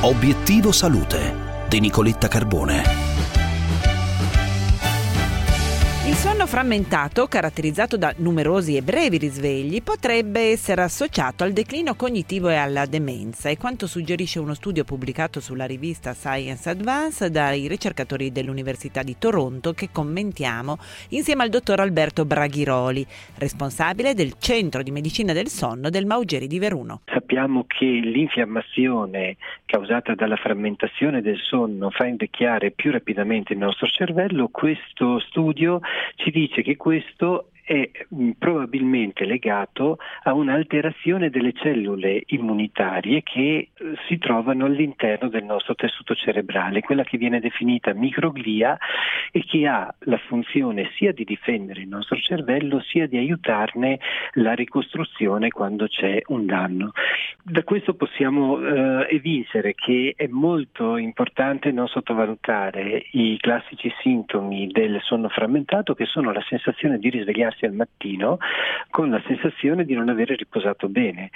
Obiettivo Salute di Nicoletta Carbone. Il sonno frammentato, caratterizzato da numerosi e brevi risvegli, potrebbe essere associato al declino cognitivo e alla demenza, è quanto suggerisce uno studio pubblicato sulla rivista Science Advance dai ricercatori dell'Università di Toronto, che commentiamo insieme al dottor Alberto Braghiroli, responsabile del Centro di Medicina del Sonno del Maugeri di Veruno. Sappiamo che l'infiammazione causata dalla frammentazione del sonno fa invecchiare più rapidamente il nostro cervello. Questo studio ci dice che questo è probabilmente legato a un'alterazione delle cellule immunitarie che si trovano all'interno del nostro tessuto cerebrale, quella che viene definita microglia e che ha la funzione sia di difendere il nostro cervello sia di aiutarne la ricostruzione quando c'è un danno. Da questo possiamo evincere che è molto importante non sottovalutare i classici sintomi del sonno frammentato, che sono la sensazione di risvegliarsi al mattino con la sensazione di non avere riposato bene.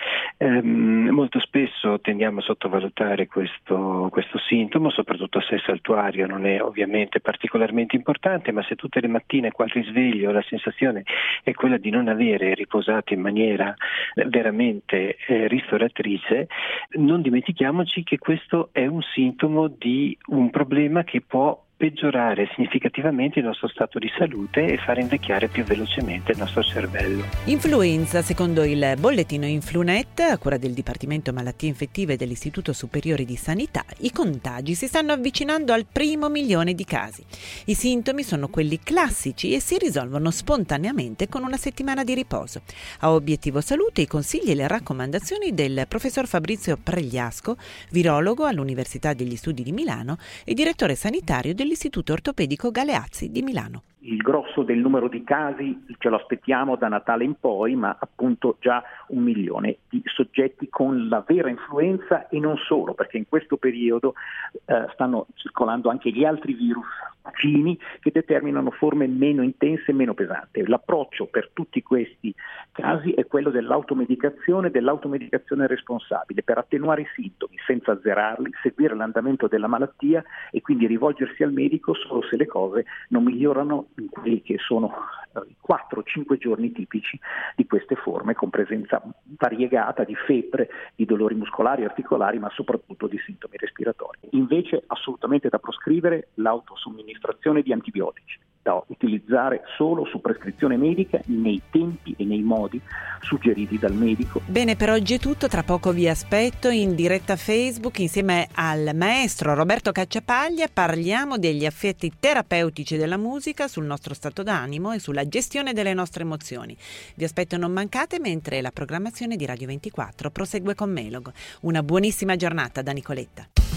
Molto spesso tendiamo a sottovalutare questo sintomo, soprattutto se saltuario non è ovviamente particolarmente importante, ma se tutte le mattine qual risveglio la sensazione è quella di non avere riposato in maniera veramente ristoratrice, non dimentichiamoci che questo è un sintomo di un problema che può peggiorare significativamente il nostro stato di salute e fare invecchiare più velocemente il nostro cervello. Influenza. Secondo il bollettino Influnet, a cura del Dipartimento Malattie Infettive dell'Istituto Superiore di Sanità, i contagi si stanno avvicinando al 1.000.000 di casi. I sintomi sono quelli classici e si risolvono spontaneamente con una settimana di riposo. A Obiettivo Salute i consigli e le raccomandazioni del professor Fabrizio Pregliasco, virologo all'Università degli Studi di Milano e direttore sanitario dell'Istituto Ortopedico Galeazzi di Milano. Il grosso del numero di casi ce lo aspettiamo da Natale in poi, ma appunto già 1 milione di soggetti con la vera influenza e non solo, perché in questo periodo stanno circolando anche gli altri virus vicini che determinano forme meno intense e meno pesanti. L'approccio per tutti questi casi è quello dell'automedicazione responsabile per attenuare i sintomi senza azzerarli, seguire l'andamento della malattia e quindi rivolgersi al medico solo se le cose non migliorano in quelli che sono i 4-5 giorni tipici di queste forme, con presenza variegata di febbre, di dolori muscolari, articolari, ma soprattutto di sintomi respiratori. Invece assolutamente da proscrivere l'autosomministrazione di antibiotici, da utilizzare solo su prescrizione medica nei tempi e nei modi suggeriti dal medico. Bene, per oggi è tutto, tra poco vi aspetto in diretta Facebook insieme al maestro Roberto Cacciapaglia. Parliamo degli effetti terapeutici della musica sul nostro stato d'animo e sulla gestione delle nostre emozioni. Vi aspetto, non mancate, mentre la programmazione di Radio 24 prosegue con Melog. Una buonissima giornata da Nicoletta.